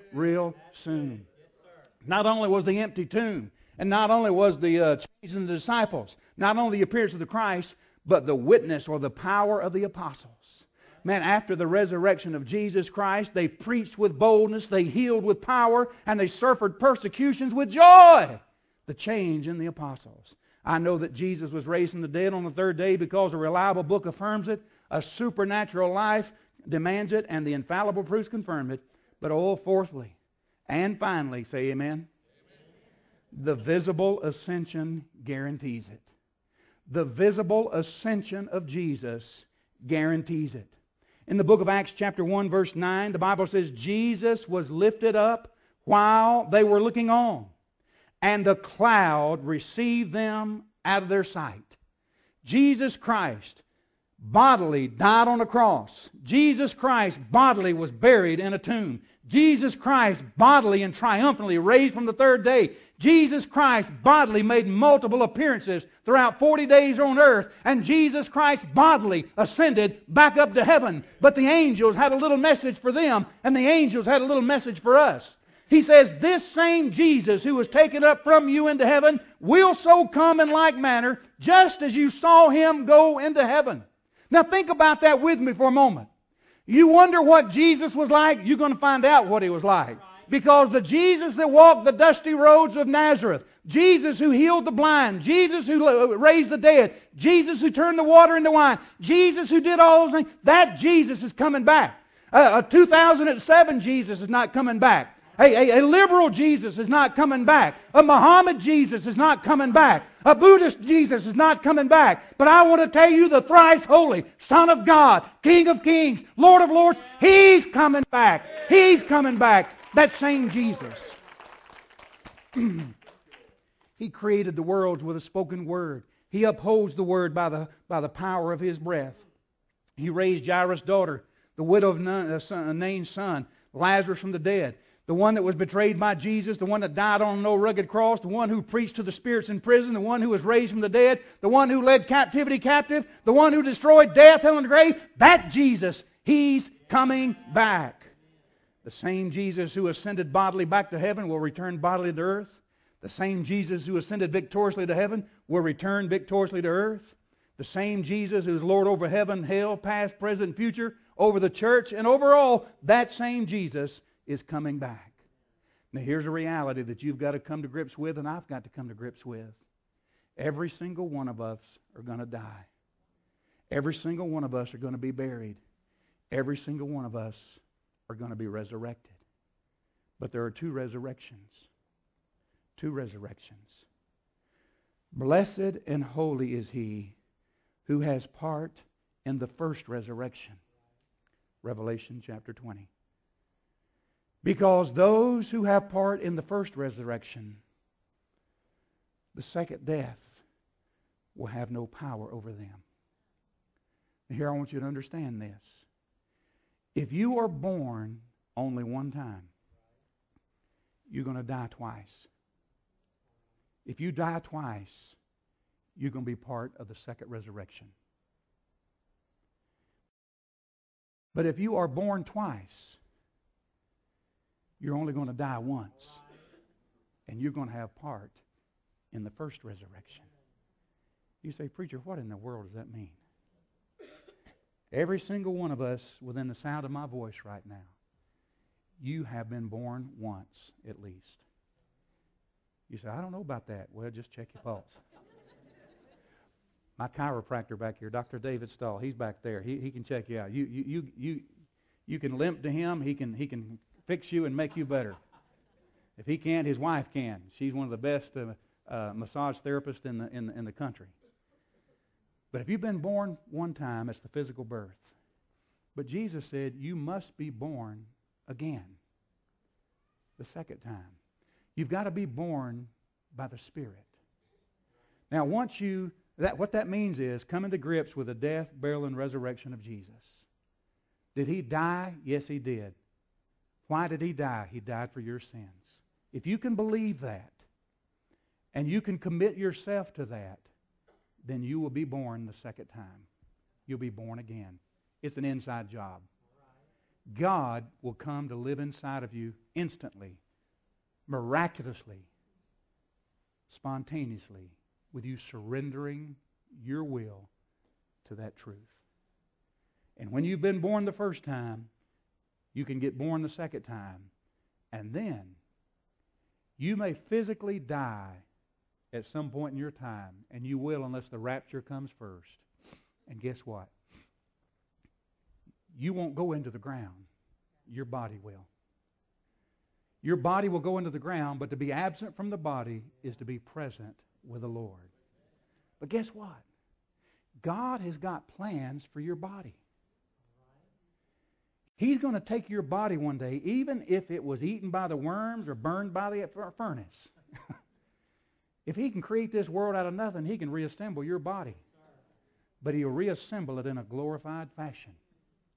Speaker 1: soon. Not only was the empty tomb, and not only was the change in the disciples, not only the appearance of the Christ, but the witness or the power of the apostles. Man, after the resurrection of Jesus Christ, they preached with boldness, they healed with power, and they suffered persecutions with joy. The change in the apostles. I know that Jesus was raised from the dead on the 3rd day because a reliable book affirms it, a supernatural life demands it, and the infallible proofs confirm it. But fourthly, and finally, say amen. The visible ascension guarantees it. The visible ascension of Jesus guarantees it. In the book of Acts chapter 1 verse 9, the Bible says, Jesus was lifted up while they were looking on, and a cloud received them out of their sight. Jesus Christ bodily died on a cross. Jesus Christ bodily was buried in a tomb. Jesus Christ bodily and triumphantly raised from the 3rd day. Jesus Christ bodily made multiple appearances throughout 40 days on earth, and Jesus Christ bodily ascended back up to heaven. But the angels had a little message for them, and the angels had a little message for us. He says, this same Jesus who was taken up from you into heaven will so come in like manner, just as you saw him go into heaven. Now think about that with me for a moment. You wonder what Jesus was like? You're going to find out what he was like. Because the Jesus that walked the dusty roads of Nazareth, Jesus who healed the blind, Jesus who raised the dead, Jesus who turned the water into wine, Jesus who did all those things, that Jesus is coming back. A 2007 Jesus is not coming back. A liberal Jesus is not coming back. A Muhammad Jesus is not coming back. A Buddhist Jesus is not coming back. But I want to tell you, the thrice holy Son of God, King of kings, Lord of lords, he's coming back. He's coming back. That same Jesus. He created the worlds with a spoken word. He upholds the word by the power of his breath. He raised Jairus' daughter, the widow of Nain's son, Lazarus from the dead. The one that was betrayed by Jesus, the one that died on an old rugged cross, the one who preached to the spirits in prison, the one who was raised from the dead, the one who led captivity captive, the one who destroyed death, hell, and the grave. That Jesus, he's coming back. The same Jesus who ascended bodily back to heaven will return bodily to earth. The same Jesus who ascended victoriously to heaven will return victoriously to earth. The same Jesus who is Lord over heaven, hell, past, present, and future, over the church, and over all, that same Jesus is coming back. Now here's a reality that you've got to come to grips with, and I've got to come to grips with. Every single one of us are going to die. Every single one of us are going to be buried. Every single one of us are going to be resurrected. But there are two resurrections. Two resurrections. Blessed and holy is he who has part in the first resurrection. Revelation chapter 20. Because those who have part in the first resurrection, the second death will have no power over them. Here I want you to understand this. If you are born only one time, you're going to die twice. If you die twice, you're going to be part of the second resurrection. But if you are born twice, you're only going to die once. And you're going to have part in the first resurrection. You say, preacher, what in the world does that mean? Every single one of us within the sound of my voice right now, you have been born once at least. You say, I don't know about that. Well, just check your pulse. My chiropractor back here, Dr. David Stahl, he's back there. He can check you out. You can limp to him. He can fix you and make you better. If he can't, his wife can. She's one of the best massage therapists in the country. But if you've been born one time, it's the physical birth. But Jesus said you must be born again the second time. You've got to be born by the Spirit. Now, what that means is coming to grips with the death, burial, and resurrection of Jesus. Did he die? Yes, he did. Why did he die? He died for your sins. If you can believe that, and you can commit yourself to that, then you will be born the second time. You'll be born again. It's an inside job. God will come to live inside of you instantly, miraculously, spontaneously, with you surrendering your will to that truth. And when you've been born the first time, you can get born the second time. And then you may physically die at some point in your time, and you will unless the rapture comes first. And guess what? You won't go into the ground. Your body will. Your body will go into the ground, but to be absent from the body is to be present with the Lord. But guess what? God has got plans for your body. He's going to take your body one day, even if it was eaten by the worms or burned by the furnace. If he can create this world out of nothing, he can reassemble your body. But he'll reassemble it in a glorified fashion.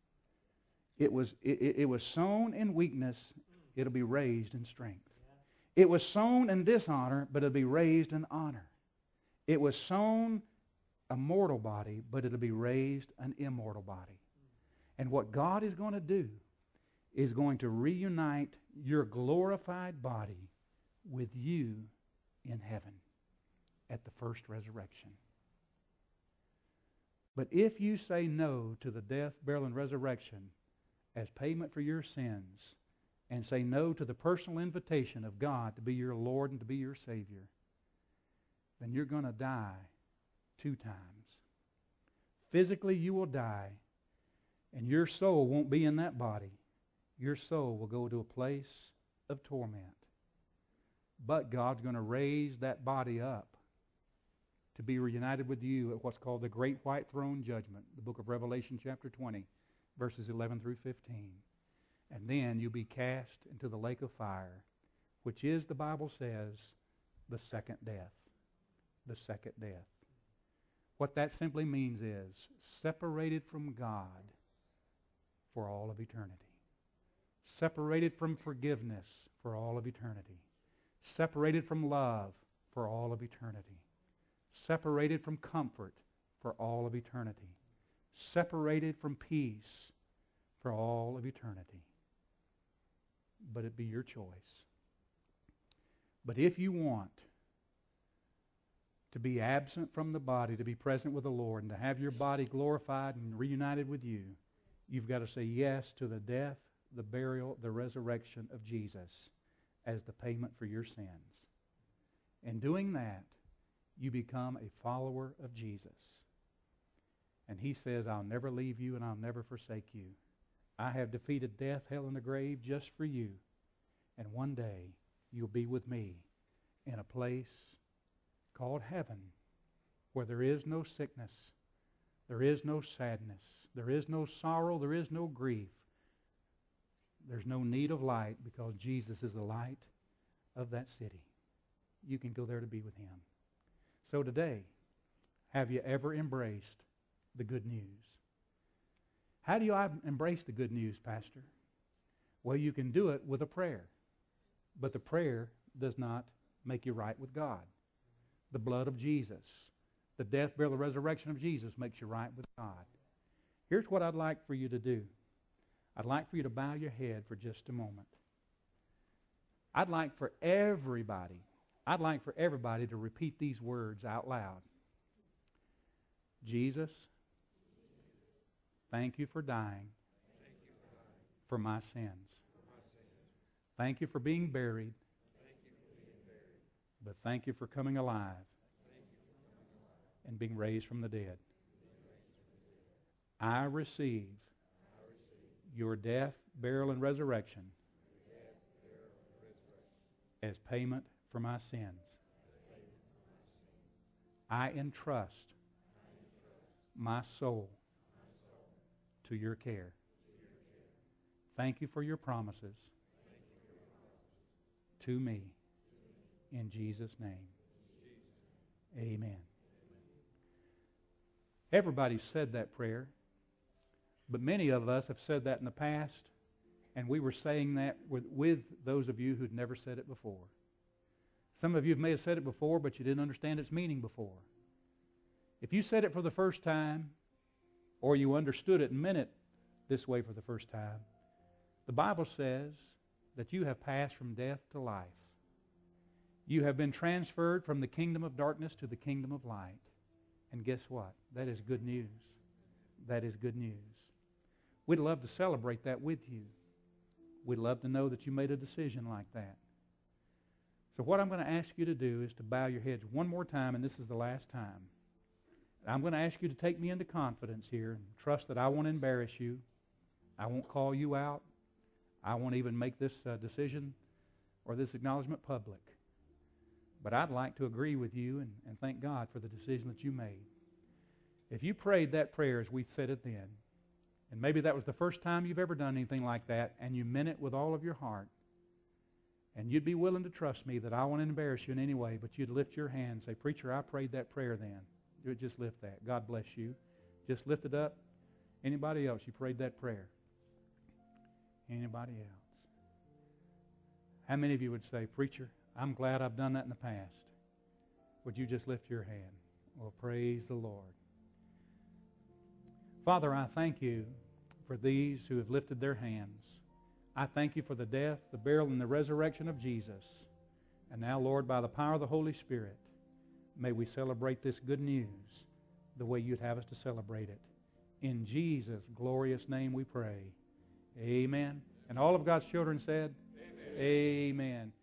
Speaker 1: It was sown in weakness. It'll be raised in strength. It was sown in dishonor, but it'll be raised in honor. It was sown a mortal body, but it'll be raised an immortal body. And what God is going to do is going to reunite your glorified body with you in heaven at the first resurrection. But if you say no to the death, burial, and resurrection as payment for your sins, and say no to the personal invitation of God to be your Lord and to be your Savior, then you're going to die 2 times. Physically, you will die, and your soul won't be in that body. Your soul will go to a place of torment. But God's going to raise that body up to be reunited with you at what's called the Great White Throne Judgment, the book of Revelation chapter 20, verses 11 through 15. And then you'll be cast into the lake of fire, which is, the Bible says, the second death. The second death. What that simply means is separated from God for all of eternity. Separated from forgiveness for all of eternity. Separated from love for all of eternity. Separated from comfort for all of eternity. Separated from peace for all of eternity. But it be your choice. But if you want to be absent from the body, to be present with the Lord, and to have your body glorified and reunited with you, you've got to say yes to the death, the burial, the resurrection of Jesus as the payment for your sins. In doing that, you become a follower of Jesus. And he says, I'll never leave you and I'll never forsake you. I have defeated death, hell, and the grave just for you. And one day you'll be with me in a place called heaven, where there is no sickness, there is no sadness, there is no sorrow, there is no grief. There's no need of light, because Jesus is the light of that city. You can go there to be with him. So today, have you ever embraced the good news? How do you embrace the good news, Pastor? Well, you can do it with a prayer. But the prayer does not make you right with God. The blood of Jesus, the death, burial, and resurrection of Jesus makes you right with God. Here's what I'd like for you to do. I'd like for you to bow your head for just a moment. I'd like for everybody to repeat these words out loud. Jesus, thank you for dying for my sins. Thank you for being buried, but thank you for coming alive and being raised from the dead. I receive your death, burial, and resurrection as payment for my sins. I entrust my soul to your care. Thank you for your promises to me. In Jesus' name. Amen. Everybody said that prayer, but many of us have said that in the past, and we were saying that with those of you who'd never said it before. Some of you may have said it before, but you didn't understand its meaning before. If you said it for the first time, or you understood it and meant it this way for the first time, the Bible says that you have passed from death to life. You have been transferred from the kingdom of darkness to the kingdom of light. And guess what? That is good news. That is good news. We'd love to celebrate that with you. We'd love to know that you made a decision like that. So what I'm going to ask you to do is to bow your heads one more time, and this is the last time. I'm going to ask you to take me into confidence here and trust that I won't embarrass you. I won't call you out. I won't even make this decision or this acknowledgement public. But I'd like to agree with you and thank God for the decision that you made. If you prayed that prayer as we said it then, and maybe that was the first time you've ever done anything like that, and you meant it with all of your heart, and you'd be willing to trust me that I won't embarrass you in any way, but you'd lift your hand and say, Preacher, I prayed that prayer then. You would just lift that. God bless you. Just lift it up. Anybody else, you prayed that prayer? Anybody else? How many of you would say, Preacher, I'm glad I've done that in the past. Would you just lift your hand? Well, praise the Lord. Father, I thank you for these who have lifted their hands. I thank you for the death, the burial, and the resurrection of Jesus. And now, Lord, by the power of the Holy Spirit, may we celebrate this good news the way you'd have us to celebrate it. In Jesus' glorious name we pray. Amen. And all of God's children said, Amen. Amen.